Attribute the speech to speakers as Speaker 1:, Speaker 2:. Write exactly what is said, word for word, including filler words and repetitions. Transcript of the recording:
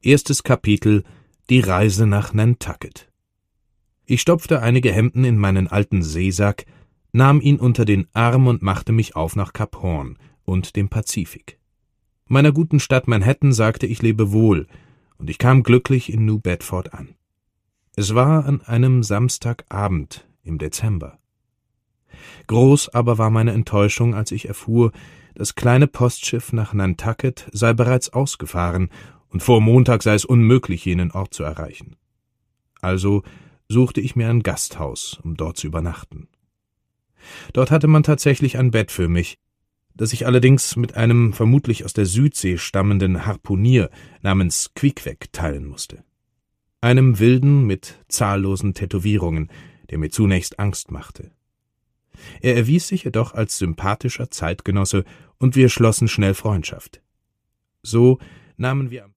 Speaker 1: Erstes Kapitel: Die Reise nach Nantucket. Ich stopfte einige Hemden in meinen alten Seesack, nahm ihn unter den Arm und machte mich auf nach Kap Horn und dem Pazifik. Meiner guten Stadt Manhattan sagte ich Lebewohl, und ich kam glücklich in New Bedford an. Es war an einem Samstagabend im Dezember. Groß aber war meine Enttäuschung, als ich erfuhr, das kleine Postschiff nach Nantucket sei bereits ausgefahren, und vor Montag sei es unmöglich, jenen Ort zu erreichen. Also suchte ich mir ein Gasthaus, um dort zu übernachten. Dort hatte man tatsächlich ein Bett für mich, das ich allerdings mit einem vermutlich aus der Südsee stammenden Harpunier namens Queequeg teilen musste. Einem Wilden mit zahllosen Tätowierungen, der mir zunächst Angst machte. Er erwies sich jedoch als sympathischer Zeitgenosse, und wir schlossen schnell Freundschaft. So nahmen wir